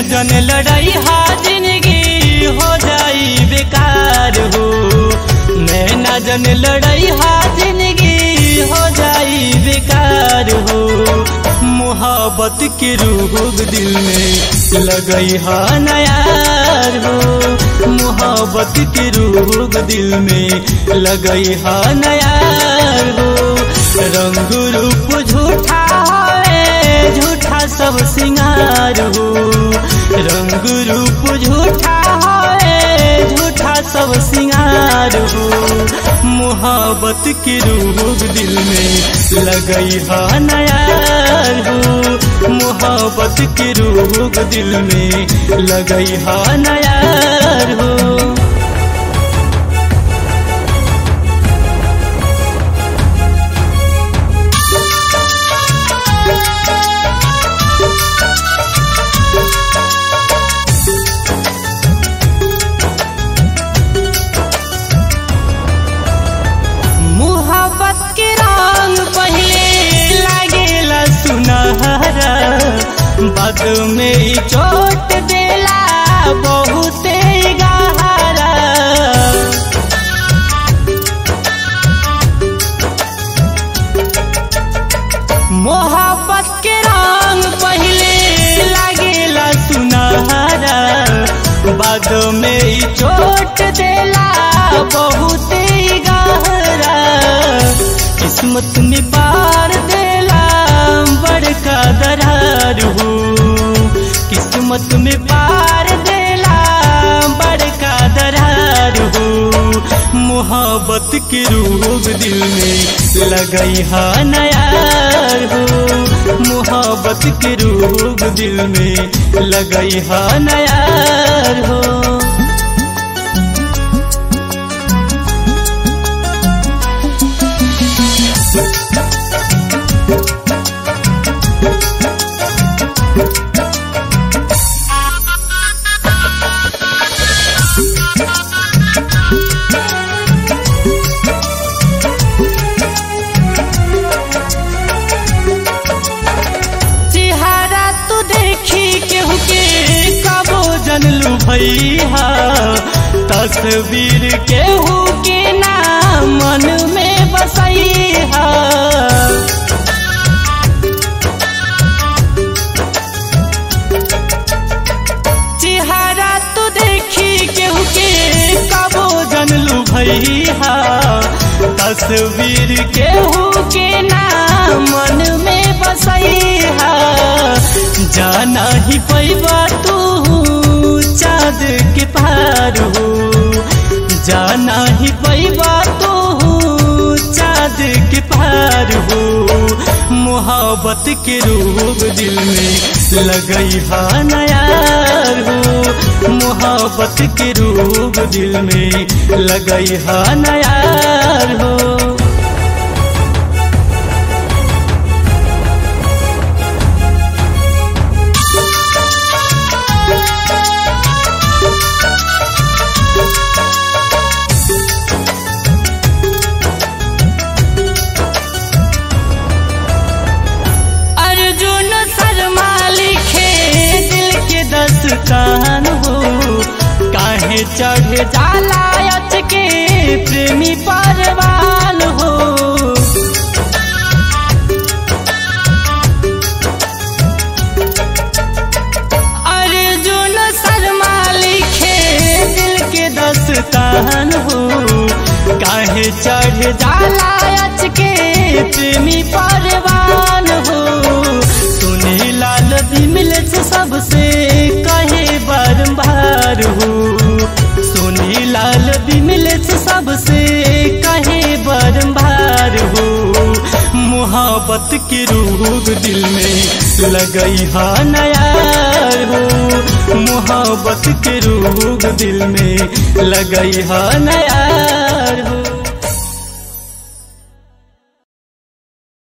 जन लड़ाई हा जिंदगी हो जाई बेकार हो। नैना जन लड़ाई हा जिंदगी हो जाई बेकार हो। मोहब्बत के रूह दिल में लगई हा नयार हो। मोहब्बत के रूह दिल में लगई हा नयार हो। रंग रूप झूठा है झूठा सब सिंगार हो। रंग रूप झूठा है झूठा सब सिंगार हो। मोहब्बत की रूह दिल में लगई हा नयार हो। मोहब्बत की रूह दिल में लगई हा नयार हो। मोहब्बत के रंग पहले लागेला सुनहरा, बाद में चोट देला बहुते गहरा। मोहब्बत के रंग पहले लागेला सुनहरा, बाद में चोट देला बहुते गहरा। किस्मत में पार देला बड़का दरार हो। किस्मत में पार देला बड़का दरार हो। मोहब्बत के रूह दिल में लगई हा नयार हो। मोहब्बत के रूह दिल में लगई हा नयार हो। जनलू भैया तस्वीर केहू के नाम मन में बसैहा। चेहरा तो देखी केहू के कबो जनलू भैया तस्वीर केहू के नाम मन में बसैहा। जाना ही पैबा तू चाँद के पार हो। जाना ही पैबा तो चाँद के पार हो। मोहब्बत के रूह दिल में लगई हा नयार हो। मोहब्बत के रूह दिल में लगई हा नयार हो। दास्तान हो काहे चढ़ जाला अच के प्रेमी परवान हो। अर्जुन शर्मा लिखे दिल के दास्तान हो काहे चढ़ जाला अच के प्रेमी परवान हो। सुने लाल बिमल से सबसे कहे बारंबार हो। सोनी लाल बिमल से सबसे कहे बारंबार हो। मोहब्बत की रूह दिल में लगई हा नयार हो। मोहब्बत की रूह दिल में लगई हा नयार